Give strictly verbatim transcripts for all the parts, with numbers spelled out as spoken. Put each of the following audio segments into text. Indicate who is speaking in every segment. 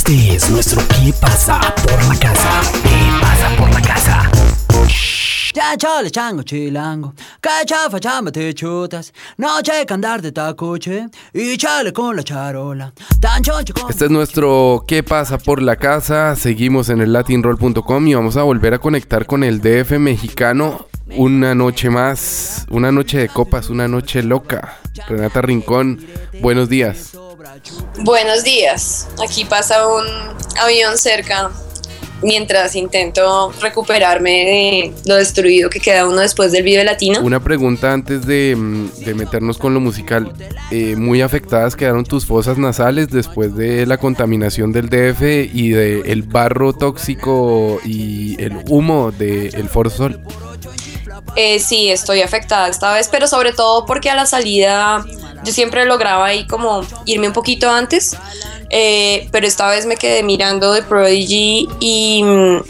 Speaker 1: Este es nuestro ¿Qué pasa por la casa? ¿Qué pasa por la casa?
Speaker 2: Ya chale chango chilango, que chafa chamba te chutas, noche que andar de tacoche y chale con la charola. Tan choncho con...
Speaker 3: Este es nuestro ¿Qué pasa por la casa? Seguimos en el latin roll punto com y vamos a volver a conectar con el D F mexicano. Una noche más, una noche de copas, una noche loca. Renata Rincón, buenos días.
Speaker 4: Buenos días. Aquí pasa un avión cerca mientras intento recuperarme de lo destruido que queda uno después del Vive Latino.
Speaker 3: Una pregunta antes de, de meternos con lo musical. Eh, muy afectadas quedaron tus fosas nasales después de la contaminación del D F y del barro tóxico y el humo del Foro Sol.
Speaker 4: Eh, sí, estoy afectada esta vez, pero sobre todo porque a la salida yo siempre lograba ahí como irme un poquito antes, eh, pero esta vez me quedé mirando The Prodigy y,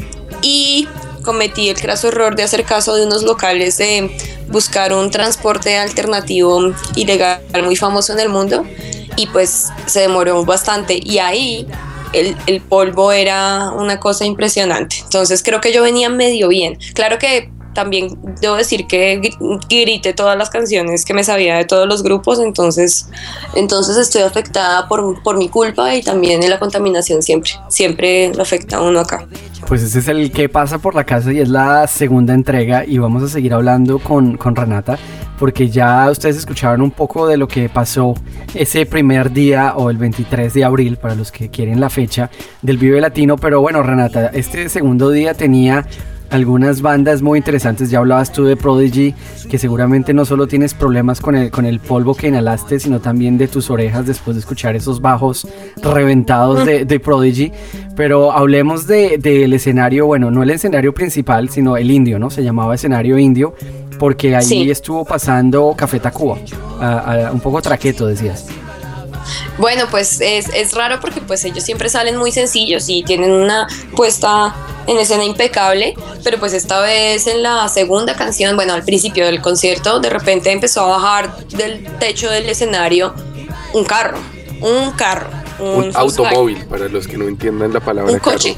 Speaker 4: y cometí el craso error de hacer caso de unos locales de buscar un transporte alternativo ilegal muy famoso en el mundo y pues se demoró bastante y ahí el, el polvo era una cosa impresionante. Entonces creo que yo venía medio bien. Claro que también debo decir que grité todas las canciones que me sabía de todos los grupos, entonces, entonces estoy afectada por, por mi culpa y también en la contaminación siempre, siempre lo afecta a uno acá.
Speaker 5: Pues ese es el ¿Qué pasa por la casa? Y es la segunda entrega y vamos a seguir hablando con, con Renata porque ya ustedes escucharon un poco de lo que pasó ese primer día o el veintitrés de abril para los que quieren la fecha del Vive Latino, pero bueno, Renata, este segundo día tenía algunas bandas muy interesantes. Ya hablabas tú de Prodigy, que seguramente no solo tienes problemas con el, con el polvo que inhalaste, sino también de tus orejas después de escuchar esos bajos reventados de, de Prodigy. Pero hablemos de, del escenario, bueno, no el escenario principal, sino el indio, ¿no? Se llamaba escenario indio, porque ahí sí estuvo pasando Café Tacuba, a, a, un poco traqueto, decías.
Speaker 4: Bueno, pues es, es raro porque pues ellos siempre salen muy sencillos y tienen una puesta en escena impecable, pero pues esta vez en la segunda canción, bueno, al principio del concierto, de repente empezó a bajar del techo del escenario un carro, un carro.
Speaker 3: Un, un automóvil, para los que no entiendan la palabra
Speaker 4: un coche.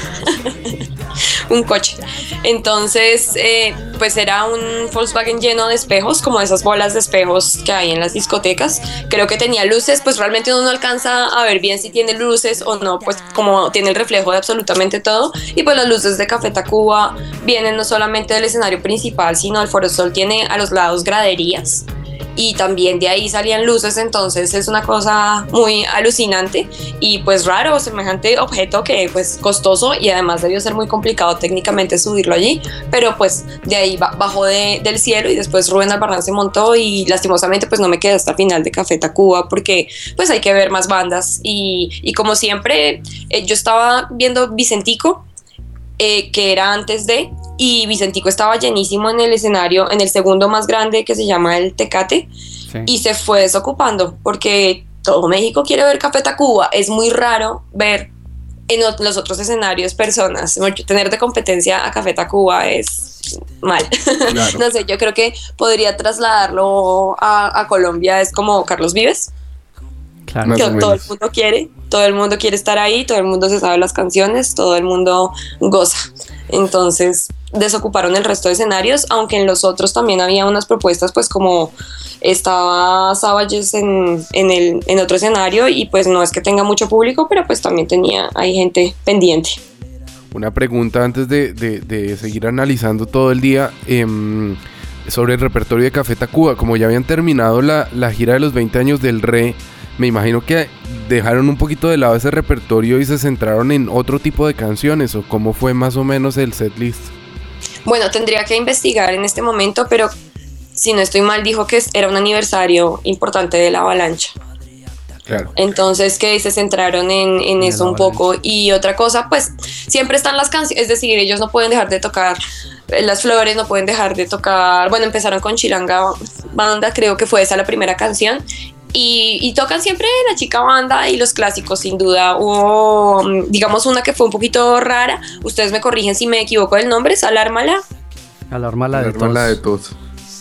Speaker 4: Un coche. Entonces, eh, pues era un Volkswagen lleno de espejos, como esas bolas de espejos que hay en las discotecas. Creo que tenía luces, pues realmente uno no alcanza a ver bien si tiene luces o no, pues como tiene el reflejo de absolutamente todo. Y pues las luces de Café Tacuba vienen no solamente del escenario principal, sino el Foro Sol tiene a los lados graderías. Y también de ahí salían luces, entonces es una cosa muy alucinante y pues raro, semejante objeto que pues costoso y además debió ser muy complicado técnicamente subirlo allí, pero pues de ahí bajó de, del cielo y después Rubén Albarrán se montó y lastimosamente pues no me quedé hasta el final de Café Tacuba porque pues hay que ver más bandas y, y como siempre eh, yo estaba viendo Vicentico, eh, que era antes de... Y Vicentico estaba llenísimo en el escenario, en el segundo más grande que se llama el Tecate, sí. Y se fue desocupando porque todo México quiere ver Café Tacuba. Es muy raro ver en los otros escenarios personas. Tener de competencia a Café Tacuba es mal. Claro. No sé, yo creo que podría trasladarlo a, a Colombia. Es como Carlos Vives. Claro. Que todo el mundo quiere, todo el mundo quiere estar ahí, todo el mundo se sabe las canciones, todo el mundo goza. Entonces desocuparon el resto de escenarios, aunque en los otros también había unas propuestas, pues como estaba Savages en, en, el, en otro escenario y pues no es que tenga mucho público, pero pues también tenía, hay gente pendiente.
Speaker 3: Una pregunta antes de, de, de seguir analizando todo el día eh, sobre el repertorio de Café Tacuba. Como ya habían terminado la, la gira de los veinte años del Re, me imagino que dejaron un poquito de lado ese repertorio y se centraron en otro tipo de canciones, o cómo fue más o menos el setlist.
Speaker 4: Bueno, tendría que investigar en este momento, pero si no estoy mal, dijo que era un aniversario importante de la Avalancha. Claro. Entonces que se centraron en, en eso un poco. Y otra cosa, pues siempre están las canciones, es decir, ellos no pueden dejar de tocar Las Flores, no pueden dejar de tocar, bueno, empezaron con Chilanga Banda, creo que fue esa la primera canción. Y, y tocan siempre La Chica Banda y los clásicos, sin duda. Hubo, digamos, una que fue un poquito rara. Ustedes me corrigen si me equivoco del nombre, es Alármala.
Speaker 5: Alármala de
Speaker 3: Alármala de Tos.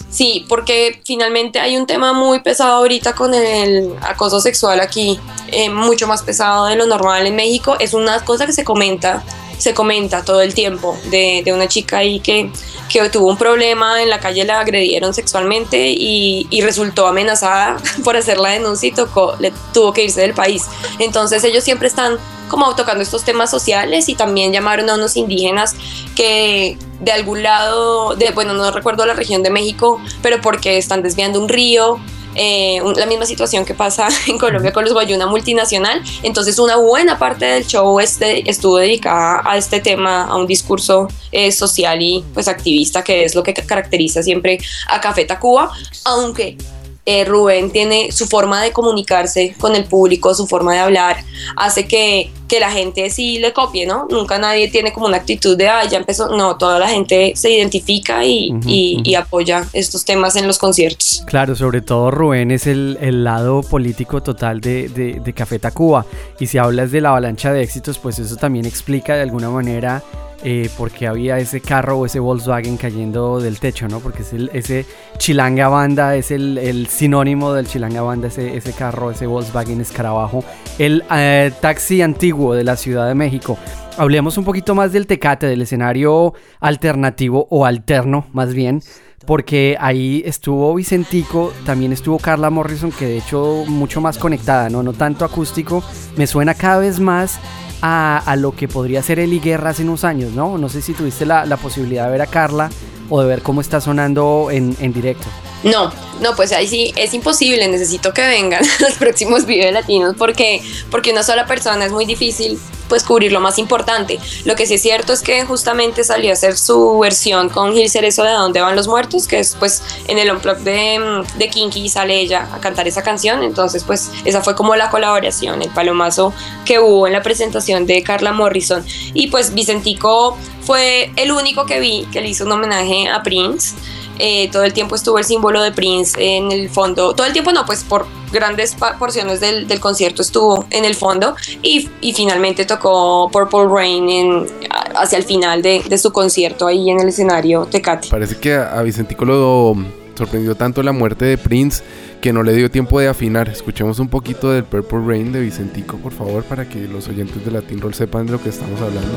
Speaker 4: Sí, porque finalmente hay un tema muy pesado ahorita con el acoso sexual aquí, eh, mucho más pesado de lo normal en México. Es una cosa que se comenta, se comenta todo el tiempo de, de una chica ahí que, que tuvo un problema en la calle, la agredieron sexualmente y, y resultó amenazada por hacer la denuncia y tocó, le, tuvo que irse del país. Entonces ellos siempre están como tocando estos temas sociales y también llamaron a unos indígenas que de algún lado, de, bueno, no recuerdo la región de México, pero porque están desviando un río, eh, un, la misma situación que pasa en Colombia con los Guayú, una multinacional. Entonces una buena parte del show este, estuvo dedicada a este tema, a un discurso eh, social y pues activista, que es lo que caracteriza siempre a Café Tacuba, aunque Eh, Rubén tiene su forma de comunicarse con el público, su forma de hablar, hace que, que la gente sí le copie, ¿no? Nunca nadie tiene como una actitud de, ah, ya empezó, no, toda la gente se identifica y, uh-huh, y, uh-huh. y apoya estos temas en los conciertos.
Speaker 5: Claro, sobre todo Rubén es el, el lado político total de, de, de Café Tacuba, y si hablas de la avalancha de éxitos, pues eso también explica de alguna manera Eh, porque había ese carro o ese Volkswagen cayendo del techo, ¿no? Porque es el, ese Chilanga Banda es el, el sinónimo del Chilanga Banda, ese, ese carro, ese Volkswagen Escarabajo, el eh, taxi antiguo de la Ciudad de México. Hablemos un poquito más del Tecate, del escenario alternativo o alterno más bien, porque ahí estuvo Vicentico, también estuvo Carla Morrison, que de hecho mucho más conectada, ¿no? No tanto acústico, me suena cada vez más A, a lo que podría ser Eli Guerra hace unos años, ¿no? No sé si tuviste la, la posibilidad de ver a Carla o de ver cómo está sonando en, en directo.
Speaker 4: No, no, pues ahí sí es imposible, necesito que vengan los próximos Vive Latinos porque, porque una sola persona es muy difícil pues cubrir lo más importante. Lo que sí es cierto es que justamente salió a hacer su versión con Gil Cerezo de ¿A dónde van los muertos?, que es pues en el Unplugged de, de Kinky sale ella a cantar esa canción. Entonces pues esa fue como la colaboración, el palomazo que hubo en la presentación de Carla Morrison. Y pues Vicentico fue el único que vi que le hizo un homenaje a Prince. Eh, todo el tiempo estuvo el símbolo de Prince en el fondo, todo el tiempo no, pues por grandes pa- porciones del, del concierto estuvo en el fondo y, y finalmente tocó Purple Rain en, hacia el final de, de su concierto ahí en el escenario Tecate.
Speaker 3: Parece que a, a Vicentico lo sorprendió tanto la muerte de Prince que no le dio tiempo de afinar. Escuchemos un poquito del Purple Rain de Vicentico, por favor, para que los oyentes de Latin Roll sepan de lo que estamos hablando.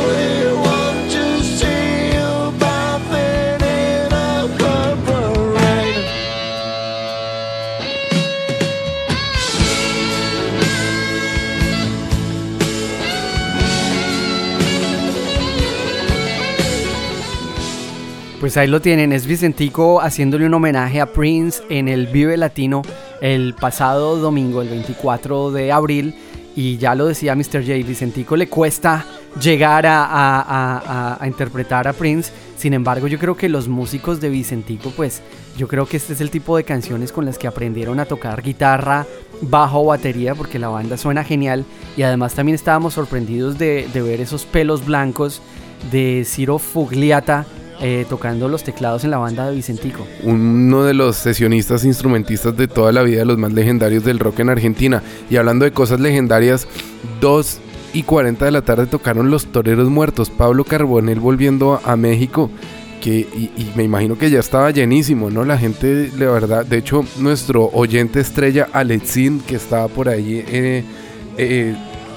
Speaker 5: Pues ahí lo tienen, es Vicentico haciéndole un homenaje a Prince en el Vive Latino el pasado domingo, el veinticuatro de abril, y ya lo decía mister J, Vicentico le cuesta llegar a, a, a, a interpretar a Prince. Sin embargo, yo creo que los músicos de Vicentico, pues yo creo que este es el tipo de canciones con las que aprendieron a tocar guitarra, bajo, batería, porque la banda suena genial, y además también estábamos sorprendidos de, de ver esos pelos blancos de Ciro Fugliata Eh, tocando los teclados en la banda de Vicentico.
Speaker 3: Uno de los sesionistas instrumentistas de toda la vida, los más legendarios del rock en Argentina. Y hablando de cosas legendarias, dos y cuarenta de la tarde tocaron Los Toreros Muertos, Pablo Carbonell volviendo a, a México, que y, y me imagino que ya estaba llenísimo, ¿no? La gente, la verdad, de hecho nuestro oyente estrella Alexín, que estaba por ahí eh, eh,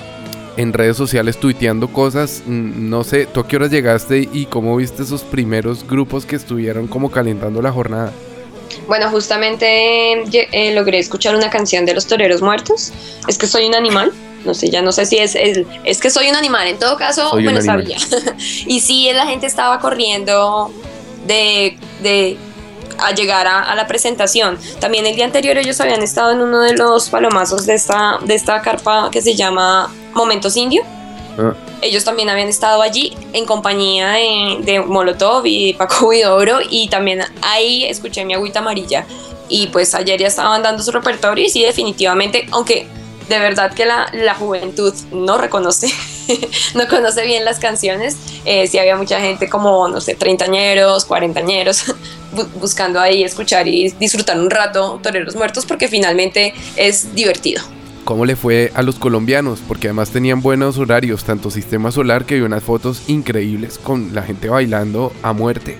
Speaker 3: en redes sociales tuiteando cosas, no sé, ¿tú a qué horas llegaste y cómo viste esos primeros grupos que estuvieron como calentando la jornada?
Speaker 4: Bueno, justamente eh, logré escuchar una canción de Los Toreros Muertos, Es que soy un animal, no sé, ya no sé si es, es, es que soy un animal, en todo caso,
Speaker 3: soy
Speaker 4: me lo sabía. Y sí, la gente estaba corriendo de... de a llegar a, a la presentación. También el día anterior ellos habían estado en uno de los palomazos de esta, de esta carpa que se llama Momentos Indio. Ah. Ellos también habían estado allí en compañía de, de Molotov y Paco Huidobro, y también ahí escuché Mi Agüita Amarilla. Y pues ayer ya estaban dando su repertorio y sí, definitivamente, aunque de verdad que la, la juventud no reconoce no conoce bien las canciones, eh, sí había mucha gente como, no sé, treintañeros, cuarentañeros bu- buscando ahí escuchar y disfrutar un rato Toreros Muertos, porque finalmente es divertido.
Speaker 3: ¿Cómo le fue a los colombianos? Porque además tenían buenos horarios, tanto Sistema Solar, que vio unas fotos increíbles con la gente bailando a muerte,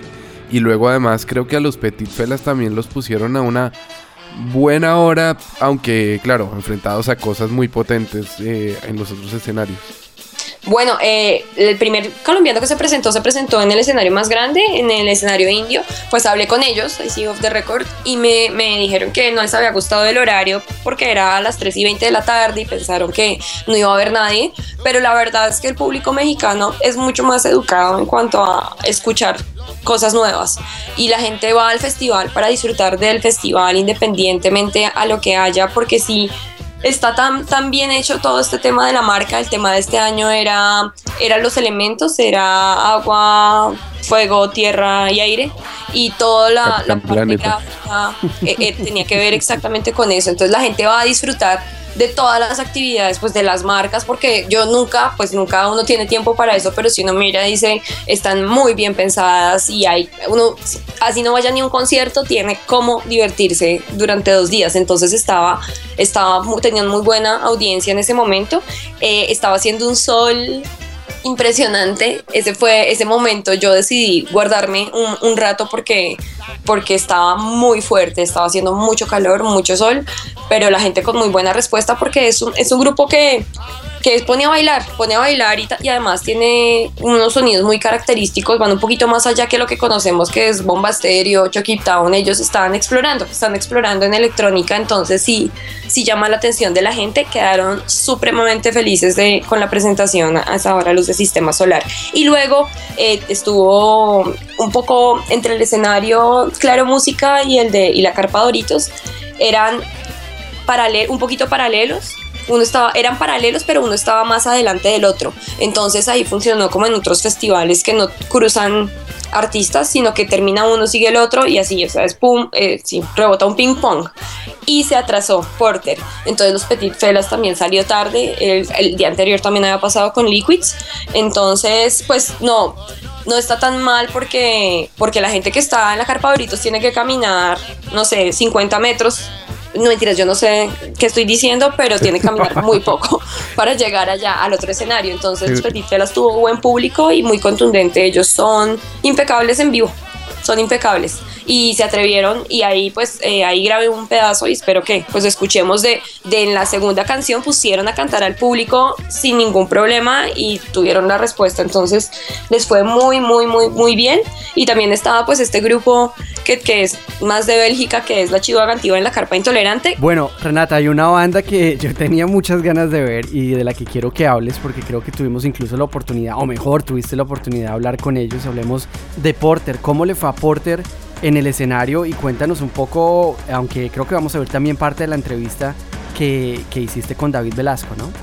Speaker 3: y luego además creo que a los Petit Felas también los pusieron a una buena hora, aunque claro, enfrentados a cosas muy potentes eh, en los otros escenarios.
Speaker 4: Bueno, eh, el primer colombiano que se presentó, se presentó en el escenario más grande, en el escenario indio. Pues hablé con ellos, I see off the record, y me, me dijeron que no les había gustado el horario porque era a las tres y veinte de la tarde y pensaron que no iba a haber nadie. Pero la verdad es que el público mexicano es mucho más educado en cuanto a escuchar cosas nuevas, y la gente va al festival para disfrutar del festival independientemente a lo que haya, porque sí está tan, tan bien hecho todo este tema de la marca. El tema de este año era, era los elementos, era agua, fuego, tierra y aire, y toda la, la parte gráfica eh, eh, tenía que ver exactamente con eso. Entonces la gente va a disfrutar de todas las actividades, pues de las marcas, porque yo nunca, pues nunca uno tiene tiempo para eso, pero si uno mira, dice, están muy bien pensadas, y hay, uno, así no vaya ni a un concierto, tiene cómo divertirse durante dos días. Entonces estaba, estaba tenían muy buena audiencia en ese momento, eh, estaba haciendo un sol impresionante. Ese fue ese momento, yo decidí guardarme un, un rato porque, porque estaba muy fuerte, estaba haciendo mucho calor, mucho sol, pero la gente con muy buena respuesta, porque es un, es un grupo que, que pone a bailar, pone a bailar y, y además tiene unos sonidos muy característicos, van un poquito más allá que lo que conocemos, que es Bomba Estéreo, Chucky Town. Ellos estaban explorando, están explorando en electrónica, entonces sí, sí llama la atención de la gente. Quedaron supremamente felices de, con la presentación a esa hora, Luz de Sistema Solar. Y luego eh, estuvo un poco entre el escenario Claro Música y el de y la Carpa Doritos, eran paralel, un poquito paralelos. Uno estaba, eran paralelos, pero uno estaba más adelante del otro. Entonces ahí funcionó como en otros festivales que no cruzan artistas, sino que termina uno, sigue el otro, y así, o sea, es pum, eh, sí, rebota un ping pong. Y se atrasó Porter. Entonces los Petit Felas también salió tarde. El, el día anterior también había pasado con Liquids. Entonces, pues no, no está tan mal, porque, porque la gente que está en la Carpa Doritos tiene que caminar, no sé, cincuenta metros. No, mentiras, yo no sé qué estoy diciendo, pero tiene que caminar muy poco para llegar allá al otro escenario. Entonces los Petit Felas tuvo buen público y muy contundente. Ellos son impecables en vivo, son impecables, y se atrevieron, y ahí pues eh, ahí grabé un pedazo y espero que pues escuchemos de, de en la segunda canción. Pusieron a cantar al público sin ningún problema y tuvieron la respuesta, entonces les fue muy muy muy muy bien. Y también estaba pues este grupo que, que es más de Bélgica, que es la Chiva Gantiva en la Carpa Intolerante.
Speaker 5: Bueno, Renata, hay una banda que yo tenía muchas ganas de ver y de la que quiero que hables, porque creo que tuvimos incluso la oportunidad, o mejor, tuviste la oportunidad de hablar con ellos. Hablemos de Porter. ¿Cómo le fue a Porter en el escenario? Y cuéntanos un poco, aunque creo que vamos a ver también parte de la entrevista que, que hiciste con David Velasco, ¿no?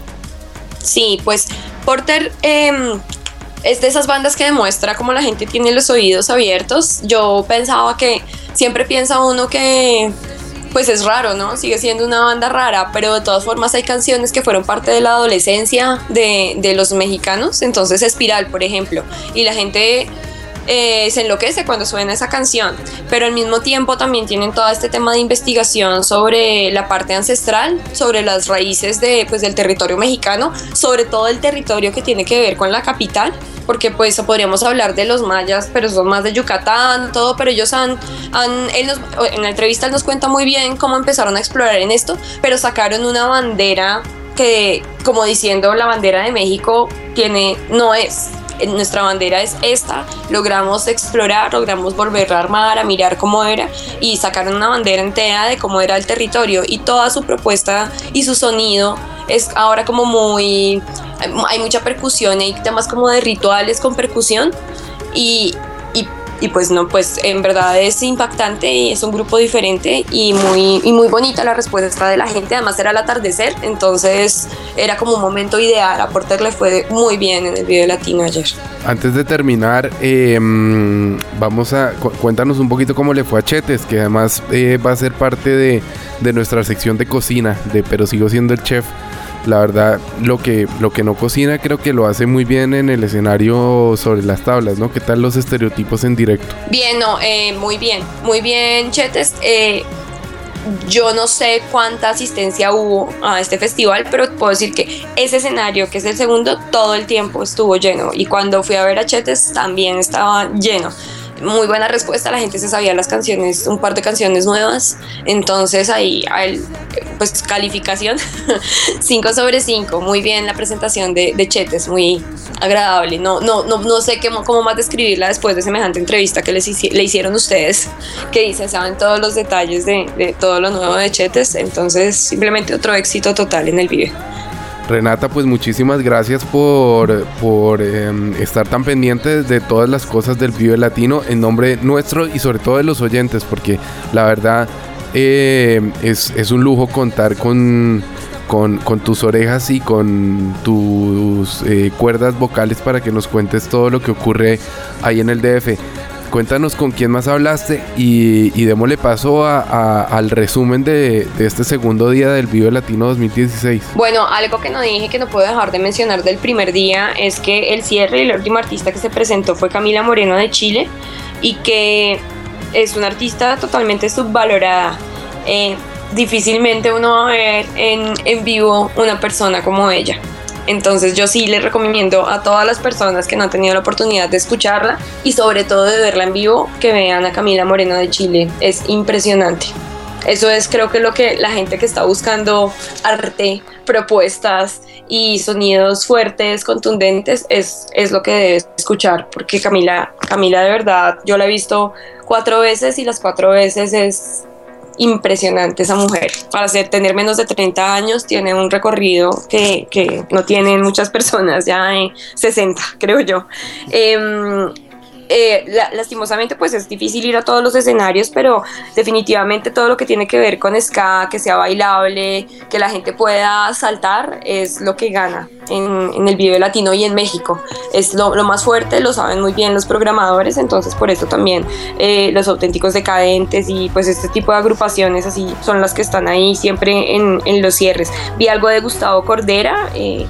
Speaker 4: Sí, pues Porter eh, es de esas bandas que demuestra cómo la gente tiene los oídos abiertos. Yo pensaba que, siempre piensa uno que pues es raro, ¿no? Sigue siendo una banda rara, pero de todas formas hay canciones que fueron parte de la adolescencia de, de los mexicanos. Entonces Espiral, por ejemplo, y la gente Eh, se enloquece cuando suena esa canción, pero al mismo tiempo también tienen todo este tema de investigación sobre la parte ancestral, sobre las raíces de, pues, del territorio mexicano, sobre todo el territorio que tiene que ver con la capital, porque pues podríamos hablar de los mayas, pero son más de Yucatán, todo, pero ellos han, han él nos, en la entrevista él nos cuenta muy bien cómo empezaron a explorar en esto, pero sacaron una bandera que, como diciendo, la bandera de México tiene, no es, nuestra bandera es esta. Logramos explorar, logramos volver a armar, a mirar cómo era, y sacaron una bandera entera de cómo era el territorio, y toda su propuesta y su sonido es ahora como muy, hay mucha percusión, hay temas como de rituales con percusión, y, y, y pues no, pues en verdad es impactante, y es un grupo diferente y muy, y muy bonita la respuesta de la gente. Además era el atardecer, entonces era como un momento ideal. A Porter le fue muy bien en el Vive Latino ayer.
Speaker 3: Antes de terminar, eh, vamos a cu- cuéntanos un poquito cómo le fue a Chetes, que además eh, va a ser parte de, de nuestra sección de cocina, de Pero Sigo Siendo el Chef. La verdad, lo que, lo que no cocina creo que lo hace muy bien en el escenario sobre las tablas, ¿no? ¿Qué tal los estereotipos en directo?
Speaker 4: Bien, no, eh, muy bien, muy bien, Chetes. Eh, yo no sé cuánta asistencia hubo a este festival, pero puedo decir que ese escenario, que es el segundo, todo el tiempo estuvo lleno. Y cuando fui a ver a Chetes también estaba lleno. muy buena respuesta, la gente se sabía las canciones, un par de canciones nuevas, entonces ahí, ahí pues calificación cinco sobre cinco, muy bien la presentación de, de Chetes, muy agradable, no, no, no, no sé qué, cómo más describirla después de semejante entrevista que les hici- le hicieron ustedes, que dicen, saben todos los detalles de, de todo lo nuevo de Chetes, entonces simplemente otro éxito total en el Vive.
Speaker 3: Renata, pues muchísimas gracias por, por eh, estar tan pendiente de todas las cosas del Vive Latino en nombre nuestro y sobre todo de los oyentes, porque la verdad eh, es, es un lujo contar con, con, con tus orejas y con tus eh, cuerdas vocales para que nos cuentes todo lo que ocurre ahí en el D F. Cuéntanos con quién más hablaste y, y démosle paso a, a, al resumen de, de este segundo día del Vive Latino dos mil dieciséis.
Speaker 4: Bueno, algo que no dije, que no puedo dejar de mencionar del primer día, es que el cierre y el último artista que se presentó fue Camila Moreno de Chile, y que es una artista totalmente subvalorada. Eh, difícilmente uno va a ver en, en vivo una persona como ella. Entonces yo sí les recomiendo a todas las personas que no han tenido la oportunidad de escucharla y sobre todo de verla en vivo, que vean a Camila Moreno de Chile. Es impresionante. Eso es, creo que lo que la gente que está buscando arte, propuestas y sonidos fuertes, contundentes, es, es lo que debe escuchar, porque Camila, Camila de verdad, yo la he visto cuatro veces y las cuatro veces es impresionante esa mujer. Para ser, tener menos de treinta años, tiene un recorrido que, que no tienen muchas personas ya de sesenta, creo yo. Eh, Eh, la, lastimosamente pues es difícil ir a todos los escenarios, pero definitivamente todo lo que tiene que ver con ska, que sea bailable, que la gente pueda saltar, es lo que gana en, en el Vive Latino y en México. Es lo, lo más fuerte, lo saben muy bien los programadores, entonces por eso también eh, los Auténticos Decadentes y pues este tipo de agrupaciones así son las que están ahí siempre en, en los cierres. Vi algo de Gustavo Cordera. eh,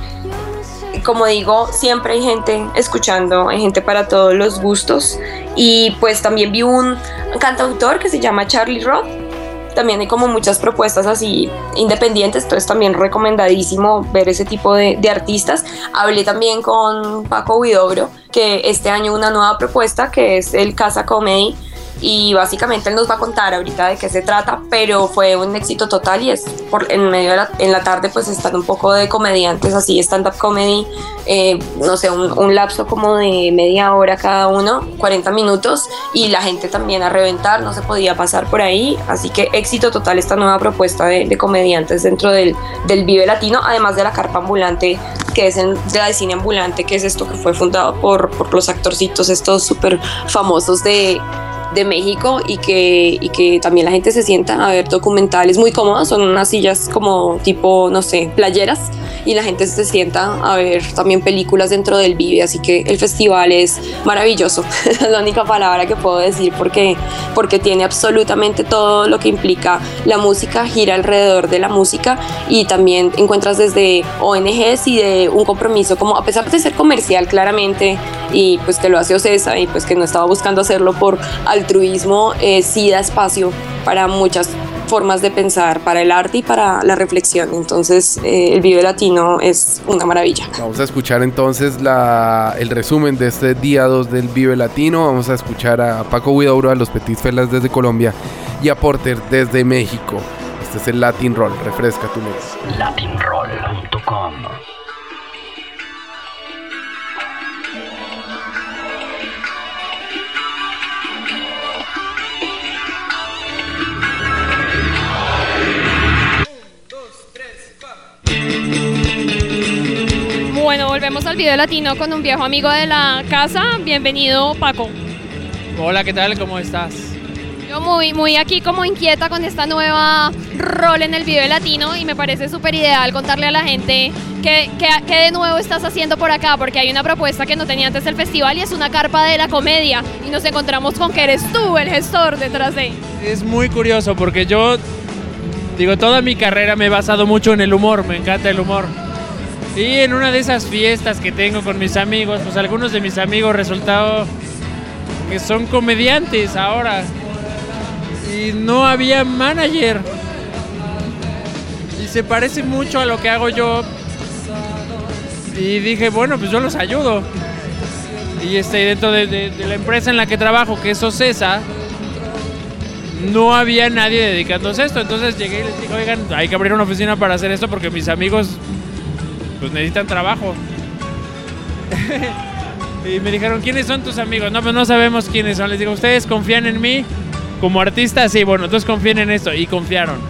Speaker 4: Como digo, siempre hay gente escuchando, hay gente para todos los gustos. Y pues también vi un cantautor que se llama Charlie Roth. También hay como muchas propuestas así independientes, entonces también recomendadísimo ver ese tipo de, de artistas. Hablé también con Paco Huidobro, que este año una nueva propuesta que es el Casa Comedy, y básicamente él nos va a contar ahorita de qué se trata, pero fue un éxito total y es por, en medio de la, en la tarde pues están un poco de comediantes así, stand-up comedy, eh, no sé, un, un lapso como de media hora cada uno, cuarenta minutos, y la gente también a reventar, no se podía pasar por ahí, así que éxito total esta nueva propuesta de, de comediantes dentro del, del Vive Latino, además de la carpa ambulante, que es el, de la de cine ambulante, que es esto que fue fundado por, por los actorcitos estos súper famosos de de México, y que, y que también la gente se sienta a ver documentales muy cómodos, son unas sillas como tipo, no sé, playeras, y la gente se sienta a ver también películas dentro del Vive, así que el festival es maravilloso. Es la única palabra que puedo decir, porque, porque tiene absolutamente todo lo que implica la música, gira alrededor de la música, y también encuentras desde O N Ges y de un compromiso, como a pesar de ser comercial claramente, y pues que lo hace Ocesa y pues que no estaba buscando hacerlo por altruismo, eh, sí da espacio para muchas formas de pensar, para el arte y para la reflexión. Entonces eh, el Vive Latino es una maravilla.
Speaker 3: Vamos a escuchar entonces la, el resumen de este día dos del Vive Latino. Vamos a escuchar a Paco Huidobro, a los Petit Felas desde Colombia y a Porter desde México. Este es el Latin Roll. Refresca tu mente.
Speaker 1: latin roll punto com.
Speaker 6: Bueno, volvemos al Vive Latino con un viejo amigo de la casa. Bienvenido, Paco.
Speaker 7: Hola, ¿qué tal? ¿Cómo estás?
Speaker 6: Yo muy, muy aquí como inquieta con esta nueva rol en el Vive Latino, y me parece súper ideal contarle a la gente qué que, que de nuevo estás haciendo por acá, porque hay una propuesta que no tenía antes el festival y es una carpa de la comedia, y nos encontramos con que eres tú el gestor detrás de.
Speaker 7: Es muy curioso porque yo, digo, toda mi carrera me he basado mucho en el humor, me encanta el humor. Y en una de esas fiestas que tengo con mis amigos, pues algunos de mis amigos resultado que son comediantes ahora. Y no había manager. Y se parece mucho a lo que hago yo. Y dije, bueno, pues yo los ayudo. Y este, dentro de, de, de la empresa en la que trabajo, que es Ocesa, no había nadie dedicándose a esto. Entonces llegué y les dije, oigan, hay que abrir una oficina para hacer esto porque mis amigos pues necesitan trabajo. Y me dijeron, ¿quiénes son tus amigos? No, pues no sabemos quiénes son. Les digo, ¿ustedes confían en mí como artista? Sí, bueno, entonces confíen en esto. Y confiaron.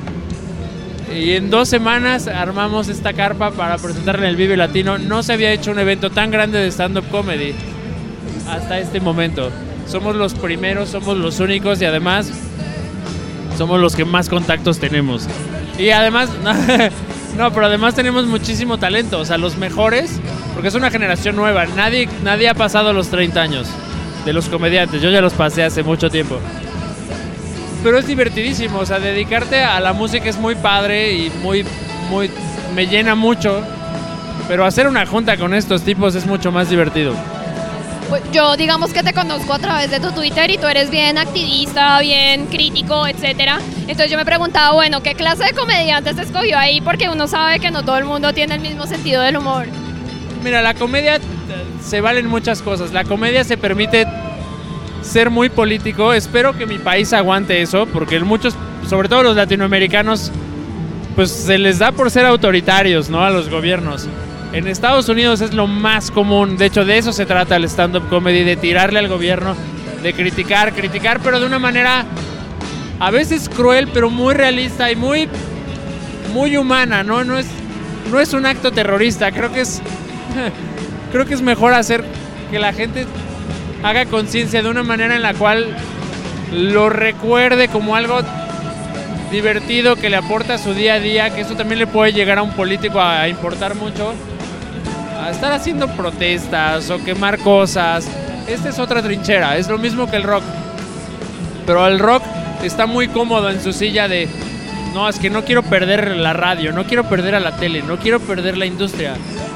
Speaker 7: Y en dos semanas armamos esta carpa para presentarla en el Vive Latino. No se había hecho un evento tan grande de stand-up comedy hasta este momento. Somos los primeros, somos los únicos y además somos los que más contactos tenemos. Y además, no, pero además tenemos muchísimo talento, o sea, los mejores, porque es una generación nueva. Nadie, nadie ha pasado los treinta años de los comediantes, yo ya los pasé hace mucho tiempo. Pero es divertidísimo, o sea, dedicarte a la música es muy padre y muy, muy, me llena mucho, pero hacer una junta con estos tipos es mucho más divertido.
Speaker 6: Yo digamos que te conozco a través de tu Twitter y tú eres bien activista, bien crítico, etcétera. Entonces yo me preguntaba, bueno, ¿qué clase de comediantes te escogió ahí? Porque uno sabe que no todo el mundo tiene el mismo sentido del humor.
Speaker 7: Mira, la comedia se valen muchas cosas. La comedia se permite ser muy político. Espero que mi país aguante eso, porque muchos, sobre todo los latinoamericanos, pues se les da por ser autoritarios, ¿no? A los gobiernos. En Estados Unidos es lo más común, de hecho de eso se trata el stand-up comedy, de tirarle al gobierno, de criticar, criticar, pero de una manera a veces cruel, pero muy realista y muy, muy humana, ¿no? No es, no es un acto terrorista, creo que es, creo que es mejor hacer que la gente haga conciencia de una manera en la cual lo recuerde como algo divertido que le aporta a su día a día, que eso también le puede llegar a un político a, a importar mucho. A estar haciendo protestas o quemar cosas. Esta es otra trinchera, es lo mismo que el rock. Pero el rock está muy cómodo en su silla de no, es que no quiero perder la radio, no quiero perder a la tele, no quiero perder la industria.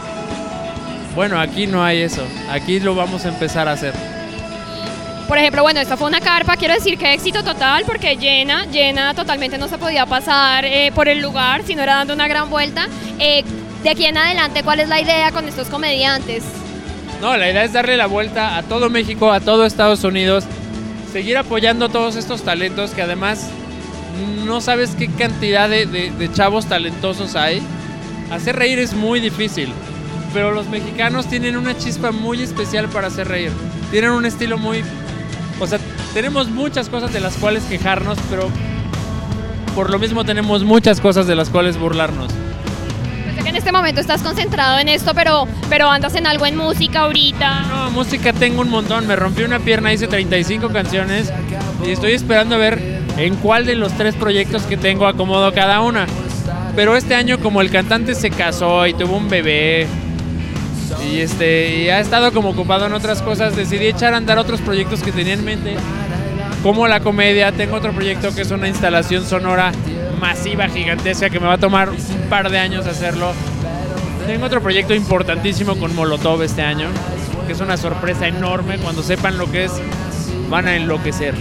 Speaker 7: Bueno, aquí no hay eso, aquí lo vamos a empezar a hacer.
Speaker 6: Por ejemplo, bueno, esta fue una carpa, quiero decir que éxito total, porque llena, llena totalmente, no se podía pasar eh, por el lugar, sino era dando una gran vuelta. Eh, de aquí en adelante, ¿cuál es la idea con estos comediantes?
Speaker 7: No, la idea es darle la vuelta a todo México, a todo Estados Unidos, seguir apoyando todos estos talentos que además no sabes qué cantidad de, de, de chavos talentosos hay. Hacer reír es muy difícil, pero los mexicanos tienen una chispa muy especial para hacer reír. Tienen un estilo muy... O sea, tenemos muchas cosas de las cuales quejarnos, pero por lo mismo tenemos muchas cosas de las cuales burlarnos.
Speaker 6: Pues sé que en este momento estás concentrado en esto, pero, pero andas en algo en música ahorita.
Speaker 7: No, música tengo un montón. Me rompí una pierna, hice treinta y cinco canciones y estoy esperando a ver en cuál de los tres proyectos que tengo acomodo cada una. Pero este año, como el cantante se casó y tuvo un bebé y, este, y ha estado como ocupado en otras cosas, decidí echar a andar otros proyectos que tenía en mente, como la comedia. Tengo otro proyecto que es una instalación sonora masiva, gigantesca, que me va a tomar un par de años hacerlo. Tengo otro proyecto importantísimo con Molotov este año, que es una sorpresa enorme. Cuando sepan lo que es, van a enloquecer.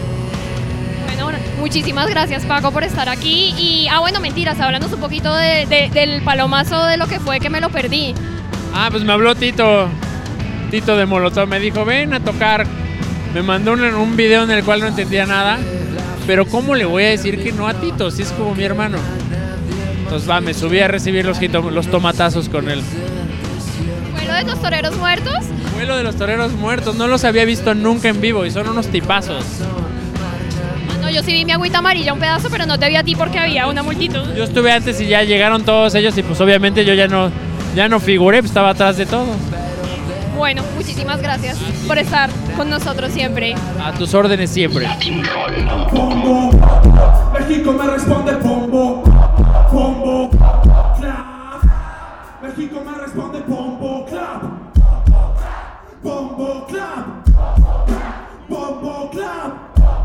Speaker 6: Bueno, muchísimas gracias, Paco, por estar aquí. Y, ah, bueno, mentiras, háblanos un poquito de, de, del palomazo, de lo que fue que me lo perdí.
Speaker 7: Ah, pues me habló Tito, Tito de Molotov, me dijo, ven a tocar. Me mandó un, un video en el cual no entendía nada, pero ¿cómo le voy a decir que no a Tito si es como mi hermano? Entonces va, me subí a recibir los, los tomatazos con él.
Speaker 6: ¿Fue lo de los toreros muertos?
Speaker 7: Fue lo de los toreros muertos, no los había visto nunca en vivo y son unos tipazos.
Speaker 6: No, yo sí vi mi agüita amarilla un pedazo, pero no te vi a ti porque había una multitud.
Speaker 7: Yo estuve antes y ya llegaron todos ellos y pues obviamente yo ya no, ya no figuré, pues estaba atrás de todos.
Speaker 6: Bueno, muchísimas gracias por estar con nosotros siempre.
Speaker 7: A tus órdenes siempre.
Speaker 8: Pombo, México me responde pombo, pombo, clap. México me responde pombo, clap. Pombo, clap. Pombo, clap.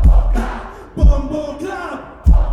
Speaker 8: Pombo, clap.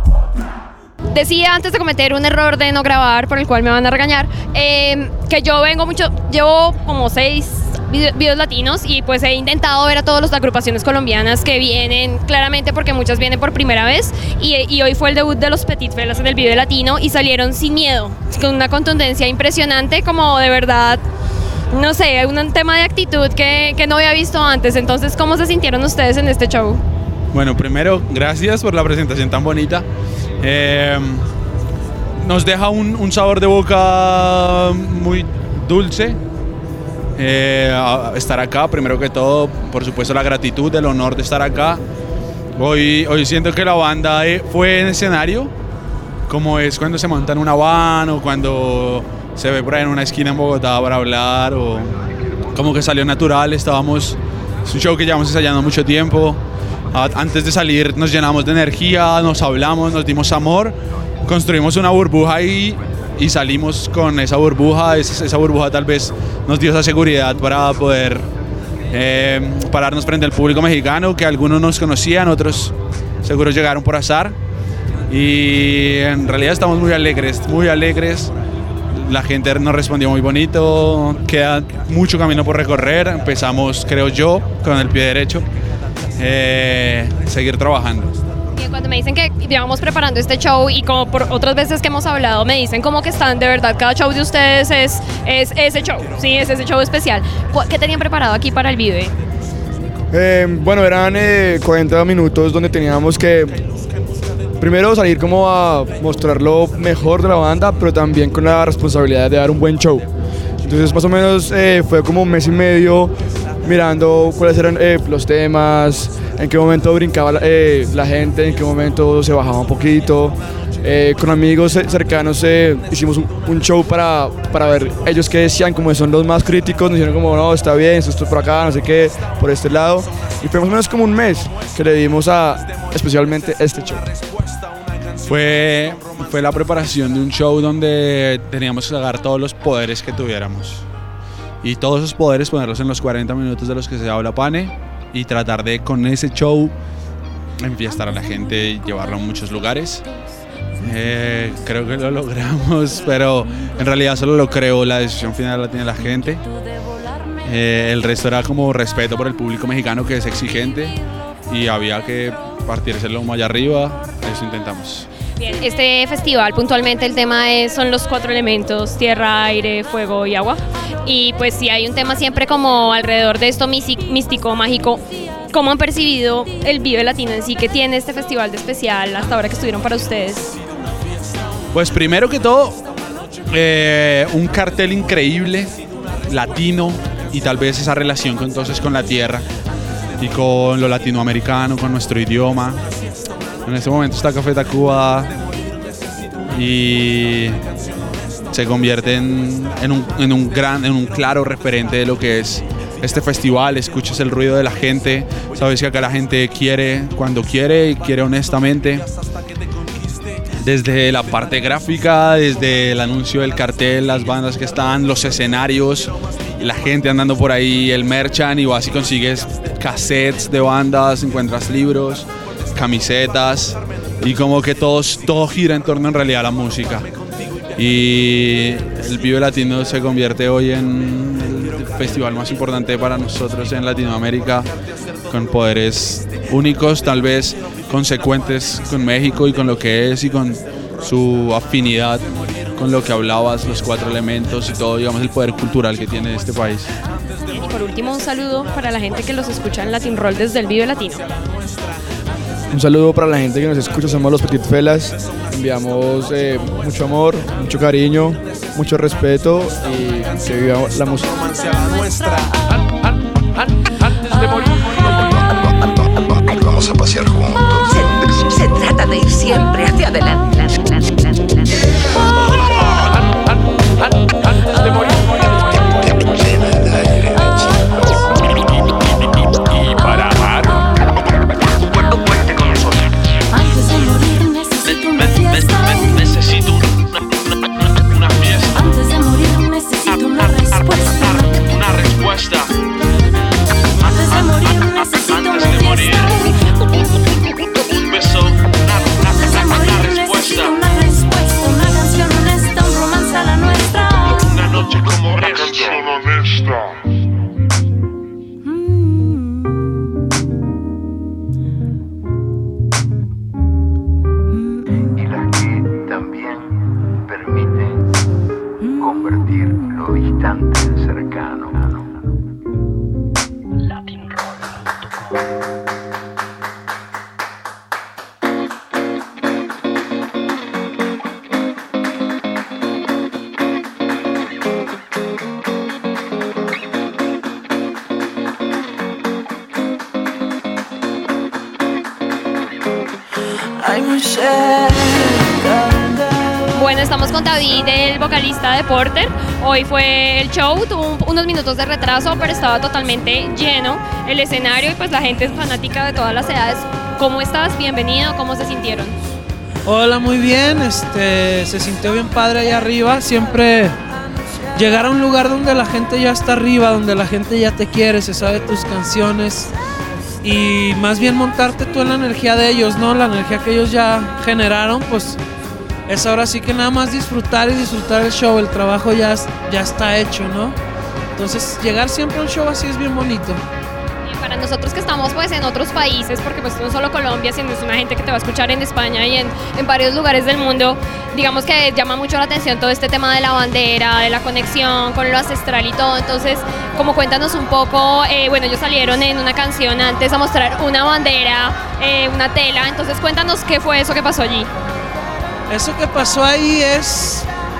Speaker 6: Decía antes de cometer un error de no grabar, por el cual me van a regañar, eh, que yo vengo mucho, llevo como seis videos latinos y pues he intentado ver a todas las agrupaciones colombianas que vienen, claramente porque muchas vienen por primera vez, y, y hoy fue el debut de los Petit Felas en el video latino y salieron sin miedo, con una contundencia impresionante, como de verdad no sé, un tema de actitud que, que no había visto antes. Entonces, ¿cómo se sintieron ustedes en este show?
Speaker 9: Bueno, primero, gracias por la presentación tan bonita. Eh, nos deja un, un sabor de boca muy dulce. Eh, estar acá, primero que todo, por supuesto la gratitud, el honor de estar acá. Hoy, hoy siento que la banda fue en escenario, como es cuando se monta en una van o cuando se ve por ahí en una esquina en Bogotá para hablar, o como que salió natural. Estábamos, es un show que llevamos ensayando mucho tiempo. Antes de salir nos llenamos de energía, nos hablamos, nos dimos amor, construimos una burbuja y, y salimos con esa burbuja. Esa, esa burbuja tal vez nos dio esa seguridad para poder eh, pararnos frente al público mexicano, que algunos nos conocían, otros seguro llegaron por azar. Y en realidad estamos muy alegres, muy alegres. La gente nos respondió muy bonito, queda mucho camino por recorrer. Empezamos, creo yo, con el pie derecho. Eh, seguir trabajando.
Speaker 6: Y cuando me dicen que llevamos preparando este show y como por otras veces que hemos hablado me dicen como que están de verdad, cada show de ustedes es, es ese show, sí, es ese show especial. ¿Qué tenían preparado aquí para el Vive?
Speaker 10: Eh, bueno, eran eh, cuarenta minutos donde teníamos que primero salir como a mostrar lo mejor de la banda, pero también con la responsabilidad de dar un buen show. Entonces más o menos eh, fue como un mes y medio mirando cuáles eran eh, los temas, en qué momento brincaba eh, la gente, en qué momento se bajaba un poquito. Eh, con amigos cercanos eh, hicimos un, un show para, para ver ellos qué decían, como son los más críticos, nos dijeron como no, está bien, esto es por acá, no sé qué, por este lado. Y fue más o menos como un mes que le dimos a especialmente este show.
Speaker 9: Fue, fue la preparación de un show donde teníamos que sacar todos los poderes que tuviéramos. Y todos esos poderes ponerlos en los cuarenta minutos de los que se habla Pane y tratar de con ese show enfiestar a la gente y llevarlo a muchos lugares. Eh, creo que lo logramos, pero en realidad solo lo creo, la decisión final la tiene la gente. Eh, el resto era como respeto por el público mexicano, que es exigente, y había que partirse el lomo allá arriba. Eso intentamos.
Speaker 6: Bien, este festival puntualmente el tema es, son los cuatro elementos: tierra, aire, fuego y agua. Y pues sí hay un tema siempre como alrededor de esto místico, mágico. ¿Cómo han percibido el Vive Latino en sí que tiene este festival de especial hasta ahora que estuvieron para ustedes?
Speaker 9: Pues primero que todo, eh, un cartel increíble, latino, y tal vez esa relación con, entonces con la tierra y con lo latinoamericano, con nuestro idioma. En este momento está Café Tacuba y se convierte en, en, un, en, un gran, en un claro referente de lo que es este festival. Escuchas el ruido de la gente, sabes que acá la gente quiere cuando quiere y quiere honestamente. Desde la parte gráfica, desde el anuncio del cartel, las bandas que están, los escenarios, la gente andando por ahí, el merchan, y vas y consigues cassettes de bandas, encuentras libros, camisetas, y como que todos, todo gira en torno en realidad a la música. Y el Vive Latino se convierte hoy en el festival más importante para nosotros en Latinoamérica, con poderes únicos, tal vez consecuentes con México y con lo que es y con su afinidad con lo que hablabas, los cuatro elementos y todo, digamos, el poder cultural que tiene este país.
Speaker 6: Y por último, un saludo para la gente que los escucha en Latin Roll desde el Vive Latino.
Speaker 10: Un saludo para la gente que nos escucha, somos los Petit Felas. Enviamos eh, mucho amor, mucho cariño, mucho respeto y que viva la música.
Speaker 11: Vamos a pasear juntos. Se, se trata de ir siempre hacia adelante. Antes de morir. Y para amar. Cuente con nosotros. Antes de morir necesito una fiesta. Necesito una fiesta. Antes de morir necesito una respuesta. Una respuesta. Antes de morir necesito una fiesta. Un beso, una, una, una respuesta. Una respuesta, una canción honesta, un romance a la nuestra. Una noche como esta. Una canción honesta. Y las que también permiten convertir lo distante en cercano.
Speaker 6: Bueno, estamos con David, el vocalista de Porter. Hoy fue el show, tuvo un- unos minutos de retraso, pero estaba totalmente lleno el escenario y pues la gente es fanática de todas las edades. ¿Cómo estás? Bienvenido, ¿cómo se sintieron?
Speaker 12: Hola, muy bien, este, se sintió bien padre allá arriba, siempre llegar a un lugar donde la gente ya está arriba, donde la gente ya te quiere, se sabe tus canciones y más bien montarte tú en la energía de ellos, ¿no? La energía que ellos ya generaron, pues es ahora sí que nada más disfrutar y disfrutar el show, el trabajo ya, es- ya está hecho, ¿no? Entonces llegar siempre a un show así es bien bonito.
Speaker 6: Y para nosotros que estamos pues en otros países, porque pues no solo Colombia, sino es una gente que te va a escuchar en España y en, en varios lugares del mundo, digamos que llama mucho la atención todo este tema de la bandera, de la conexión con lo ancestral y todo. Entonces, como cuéntanos un poco, eh, bueno, ellos salieron en una canción antes a mostrar una bandera, eh, una tela, entonces cuéntanos qué fue eso que pasó allí.
Speaker 12: Eso que pasó ahí es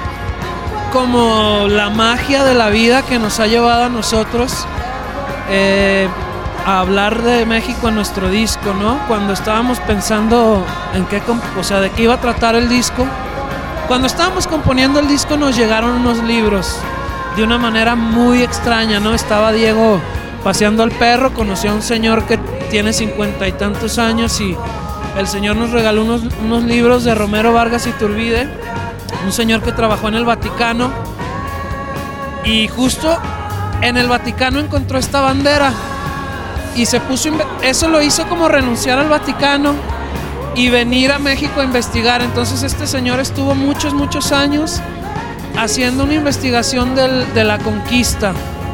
Speaker 12: como la magia de la vida que nos ha llevado a nosotros eh, a hablar de México en nuestro disco, ¿no? Cuando estábamos pensando en qué, comp- o sea, de qué iba a tratar el disco, cuando estábamos componiendo el disco nos llegaron unos libros de una manera muy extraña, ¿no? Estaba Diego paseando al perro, conoció a un señor que tiene cincuenta y tantos años y el señor nos regaló unos, unos libros de Romero Vargas Iturbide, un señor que trabajó en el Vaticano y justo en el Vaticano encontró esta bandera y se puso, a inve- eso lo hizo como renunciar al Vaticano y venir a México a investigar. Entonces este señor estuvo muchos, muchos años haciendo una investigación del- de la conquista.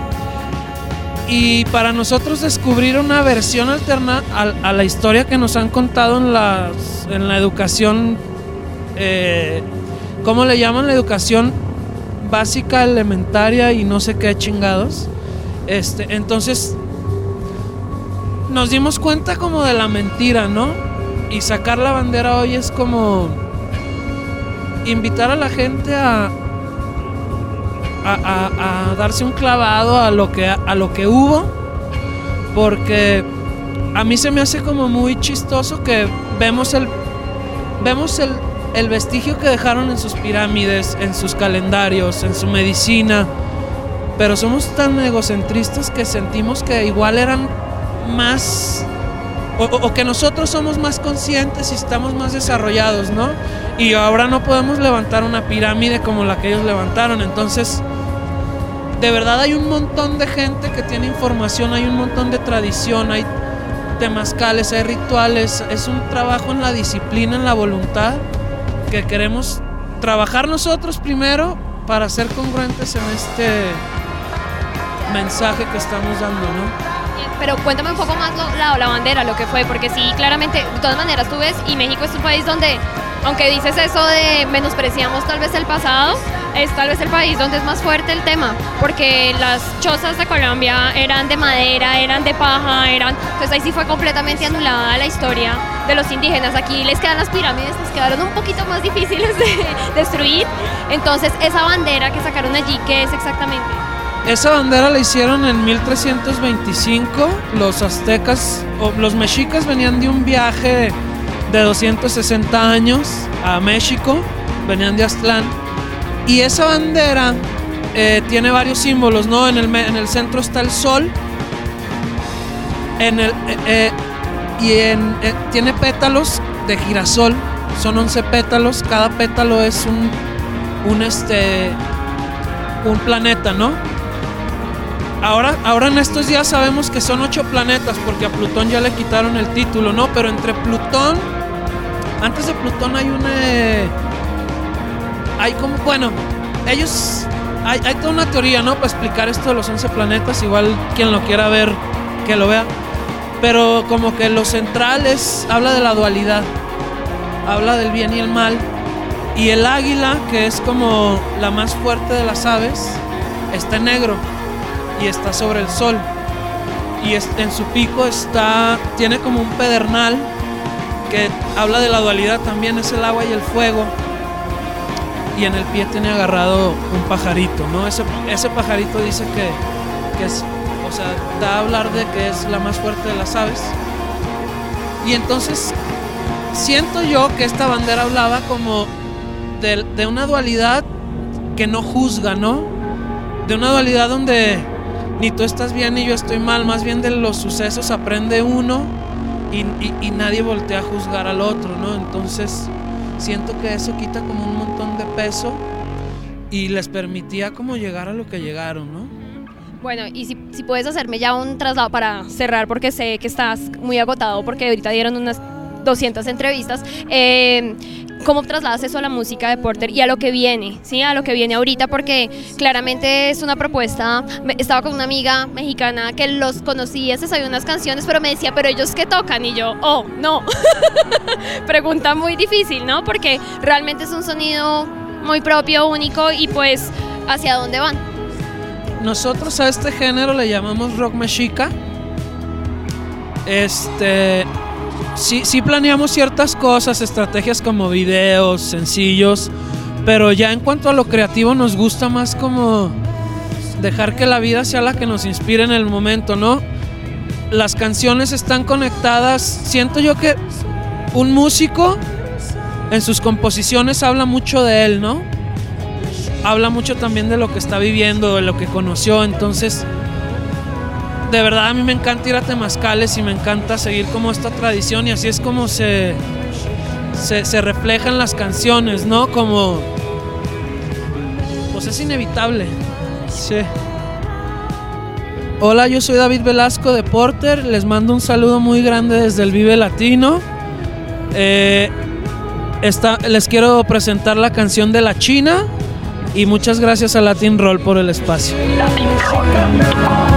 Speaker 12: Y para nosotros descubrir una versión alterna a, a la historia que nos han contado en, las, en la educación, eh, ¿cómo le llaman? La educación básica, elementaria y no sé qué chingados. Este, entonces nos dimos cuenta como de la mentira, ¿no? Y sacar la bandera hoy es como invitar a la gente a... A, a- a darse un clavado a lo que a lo que hubo, porque a mí se me hace como muy chistoso que vemos el vemos el, el vestigio que dejaron en sus pirámides, en sus calendarios, en su medicina, pero somos tan egocentristas que sentimos que igual eran más o, o- o que nosotros somos más conscientes y estamos más desarrollados, ¿no? Y ahora no podemos levantar una pirámide como la que ellos levantaron. Entonces, de verdad hay un montón de gente que tiene información, hay un montón de tradición, hay temazcales, hay rituales. Es un trabajo en la disciplina, en la voluntad, que queremos trabajar nosotros primero para ser congruentes en este mensaje que estamos dando, ¿no?
Speaker 6: Pero cuéntame un poco más lo- la, la bandera, lo que fue, porque sí, claramente, de todas maneras tú ves, y México es un país donde, aunque dices eso de menospreciamos tal vez el pasado, es tal vez el país donde es más fuerte el tema, porque las chozas de Colombia eran de madera, eran de paja, eran, entonces ahí sí fue completamente anulada la historia de los indígenas. Aquí les quedan las pirámides, les quedaron un poquito más difíciles de destruir, entonces esa bandera que sacaron allí, ¿qué es exactamente?
Speaker 12: Esa bandera la hicieron en mil trescientos veinticinco. Los aztecas, o los mexicas venían de un viaje de doscientos sesenta años a México, venían de Aztlán. Y esa bandera eh, tiene varios símbolos, ¿no? En el, me- en el centro está el sol. En el, eh, eh, y en, eh, tiene pétalos de girasol. Son once pétalos. Cada pétalo es un, un, este, un planeta, ¿no? Ahora, ahora en estos días sabemos que son ocho planetas porque a Plutón ya le quitaron el título, ¿no? Pero entre Plutón, antes de Plutón hay un... eh, hay como, bueno, ellos... Hay, hay toda una teoría, ¿no? Para explicar esto de los once planetas, igual quien lo quiera ver, que lo vea. Pero como que lo central es, habla de la dualidad, habla del bien y el mal. Y el águila, que es como la más fuerte de las aves, está en negro. y está sobre el sol. Y es, en su pico está, tiene como un pedernal que habla de la dualidad también, es el agua y el fuego. Y en el pie tiene agarrado un pajarito, ¿no? Ese, ese pajarito dice que, que es, o sea, da a hablar de que es la más fuerte de las aves. Y entonces siento yo que esta bandera hablaba como de, de una dualidad que no juzga, ¿no? De una dualidad donde ni tú estás bien ni yo estoy mal, más bien de los sucesos aprende uno y, y, y nadie voltea a juzgar al otro, ¿no? Entonces siento que eso quita como un montón de peso y les permitía como llegar a lo que llegaron, ¿no?
Speaker 6: Bueno, y si, si puedes hacerme ya un traslado para cerrar, porque sé que estás muy agotado, porque ahorita dieron unas doscientas entrevistas. Eh, ¿Cómo trasladas eso a la música de Porter y a lo que viene, ¿sí? A lo que viene ahorita, porque claramente es una propuesta. Estaba con una amiga mexicana que los conocía, se sabía unas canciones, pero me decía, ¿pero ellos qué tocan? Y yo, oh, no. Pregunta muy difícil, ¿no? Porque realmente es un sonido muy propio, único, y pues, ¿hacia dónde van?
Speaker 12: Nosotros a este género le llamamos rock mexica. Este... Sí, sí planeamos ciertas cosas, estrategias como videos, sencillos, pero ya en cuanto a lo creativo nos gusta más como dejar que la vida sea la que nos inspire en el momento, ¿no? Las canciones están conectadas, siento yo que un músico en sus composiciones habla mucho de él, ¿no? Habla mucho también de lo que está viviendo, de lo que conoció, entonces... De verdad a mí me encanta ir a temazcales y me encanta seguir como esta tradición y así es como se, se, se reflejan las canciones, ¿no? Como... Pues es inevitable. Sí. Hola, yo soy David Velasco de Porter, les mando un saludo muy grande desde el Vive Latino. Eh, esta, les quiero presentar la canción de La China y muchas gracias a Latin Roll por el espacio.
Speaker 1: Latin Roll.